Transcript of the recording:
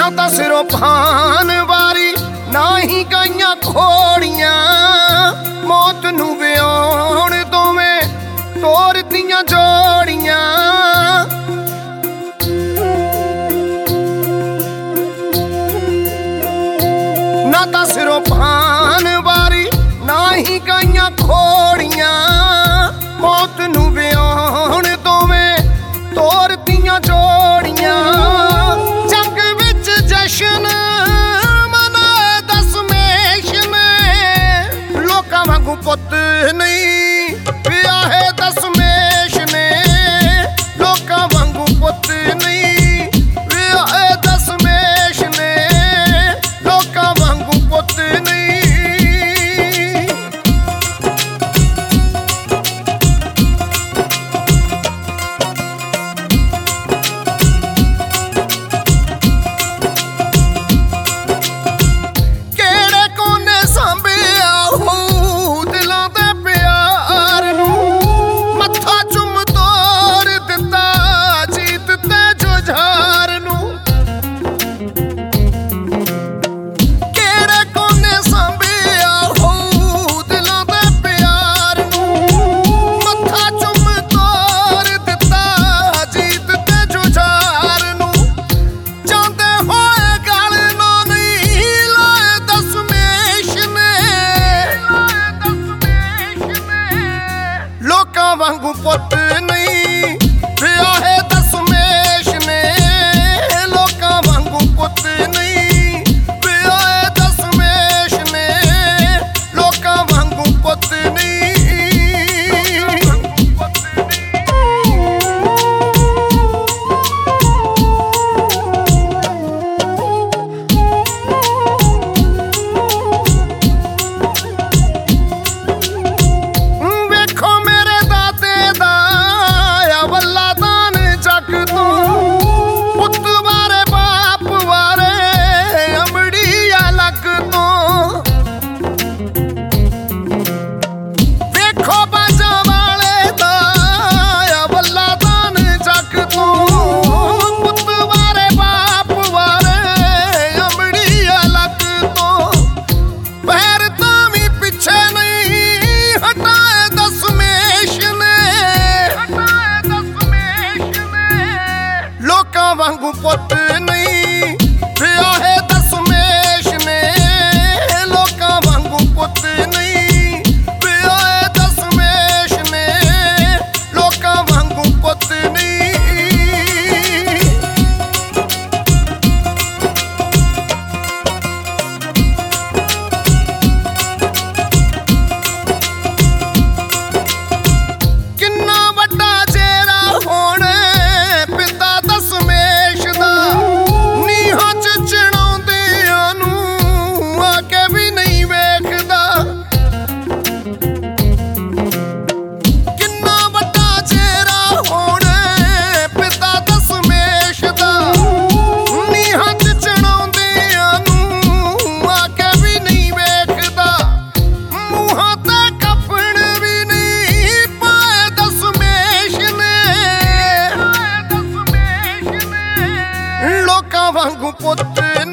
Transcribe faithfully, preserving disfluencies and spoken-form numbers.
ना तां सिरों भान वारी ना ही गाइयां घोड़ियां मौत नूं विआउण दोवें तोरतियां जोड़ियां ना तां सिरों भान वारी ना ही गाइयां घोड़ियां मौत नूं विआउण दोवें तोरतियां जोड़ियां जंग विच जशन मनाए दशमेश ने लोकां वांगू पुत्त नहीं विआहे दशमेश ने लोकां वांगू पुत्त नहीं विआहे दशमेश ने लोकां वांगू पुत्त नहीं। वांगू पुत्त नहीं विआहे दशमेश ने लोकां वांगू पुत्त नहीं विआहे दशमेश ने लोकां वांगू पुत्त नहीं। वांगू पुत्त नहीं विआहे दशमेश ने लोकां वांगू पुत्त नहीं विआहे दशमेश ने लोकां वांगू पुत्त नहीं। किन्ना वड्डा जेरा होण पिता दशमेश दा नीहां च चढ़ाउंदियां नूं आके भी नहीं वेखदा किन्ना वड्डा जेरा होण पिता दशमेश दा नीहां च चढ़ाउंदियां नूं आके भी नहीं वेखदा मूहां ते कफन भी नहीं पाए दशमेश ने लोकां वांगू पुत्त